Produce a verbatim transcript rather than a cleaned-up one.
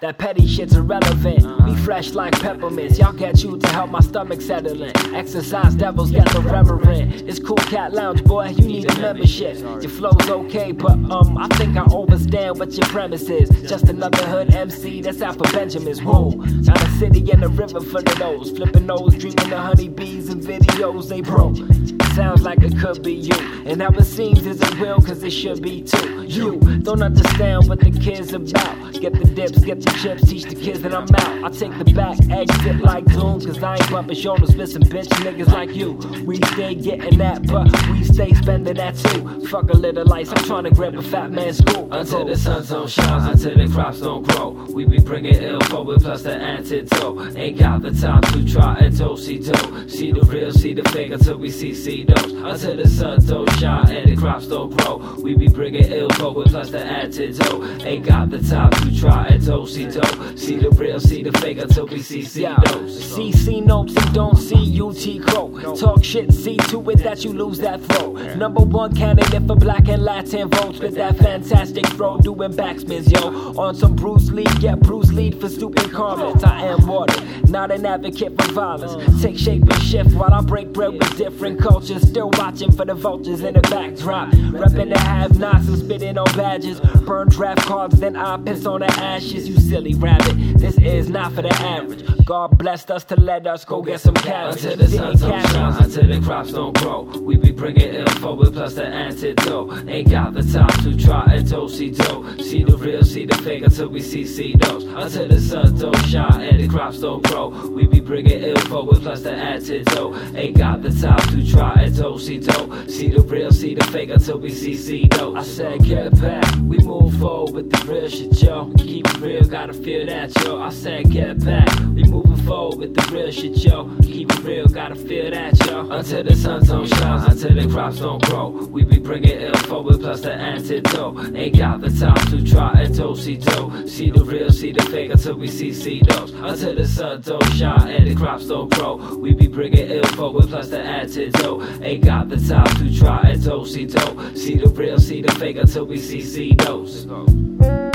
That petty shit's irrelevant. Be fresh like peppermints. Y'all get you to help my stomach settle in. Exercise devils get the reverend. It's Cool Cat Lounge, boy, you need a membership. Your flow's okay, but um, I think I overstand what your premise is. Just another hood M C that's out for Benjamins. Whoa, not a city and a river full of those. Flipping those, dreaming of honeybees and videos they broke. Sounds like it could be you, and how it seems isn't real, cause it should be too. You don't understand what the kids about. Get the dips, get the chips, teach the kids that I'm out. I take the back exit like Doom, cause I ain't bumping shoulders with some bitch niggas like you. We stay getting that, but we stay spending that too. Fuck a little lights, I'm trying to grab a fat man's school. Until the sun don't shine, until the crops don't grow, we be bringing ill forward plus the antidote. Ain't got the time to try and do. See the real, see the fake until we see see those. Until the sun don't shine and the crops don't grow, we be bringing ill forward plus the antidote. Ain't got the time to try and do. See see the real, see the fake until we see see those. See see notes and don't see U T Crow. Talk shit, see to it that you lose that flow. Number one candidate for black and Latin votes with that fantastic throw, doing backspins, yo. On some Bruce Lee, get Bruce Lee for stupid comments. I am water, not an advocate for violence. Take shape and shift while I break bread with different cultures. Still watching for the vultures in the backdrop. Repping the have-nots and spitting on badges. Burn draft cards, then I piss on the ashes. You silly rabbit, this is not for the average. God blessed us to let us go get some cabbage. Until the sun don't shine, until the crops don't grow, we be bringing ill forward plus the antidote. Ain't got the time to try and do. See do. See the real, see the fake until we see see those. Until the sun don't shine and the crops don't grow, we be bringing ill forward plus the antidote. Ain't got the time to try and do. See do. See the real, see the fake until we see see those. I said get back, we move forward with the real shit, yo. Keep it real, gotta feel that, yo. I said get back, we moving forward with the real shit, yo. Keep it real, gotta feel that, yo. Until the sun don't shine, until the crops don't grow, we be bringing ill forward plus the antidote. Ain't got the time to try and do. See do. See the real, see the fake until we see see those. Until the sun don't shine and the crops don't grow, we be bringing ill forward plus the antidote. Ain't got the time to try and do. See do. See the real, see the fake until we see see those.